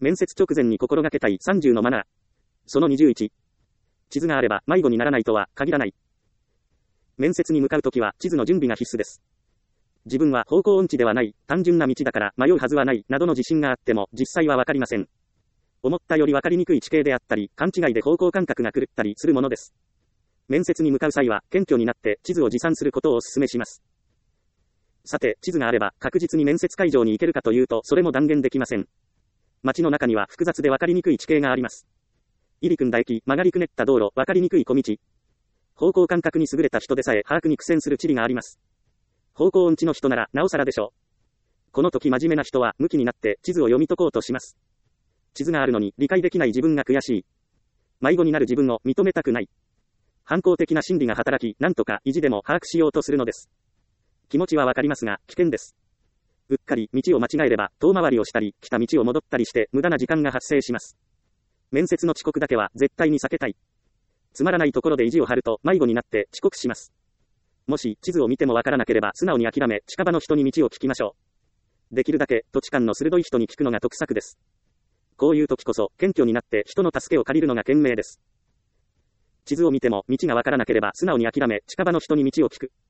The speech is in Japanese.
面接直前に心がけたい30のマナー。その21。地図があれば迷子にならないとは限らない。面接に向かうときは地図の準備が必須です。自分は方向音痴ではない、単純な道だから迷うはずはない、などの自信があっても実際はわかりません。思ったよりわかりにくい地形であったり、勘違いで方向感覚が狂ったりするものです。面接に向かう際は謙虚になって地図を持参することをお勧めします。さて、地図があれば確実に面接会場に行けるかというとそれも断言できません。街の中には複雑でわかりにくい地形があります。入り組んだ駅、曲がりくねった道路、わかりにくい小道。方向感覚に優れた人でさえ把握に苦戦する地理があります。方向音痴の人ならなおさらでしょう。この時真面目な人は向きになって地図を読み解こうとします。地図があるのに理解できない自分が悔しい。迷子になる自分を認めたくない。反抗的な心理が働き、なんとか意地でも把握しようとするのです。気持ちはわかりますが、危険です。うっかり道を間違えれば遠回りをしたり、来た道を戻ったりして無駄な時間が発生します。面接の遅刻だけは絶対に避けたい。つまらないところで意地を張ると迷子になって遅刻します。もし地図を見てもわからなければ素直に諦め、近場の人に道を聞きましょう。できるだけ土地勘の鋭い人に聞くのが得策です。こういう時こそ謙虚になって人の助けを借りるのが賢明です。地図を見ても道がわからなければ素直に諦め、近場の人に道を聞く。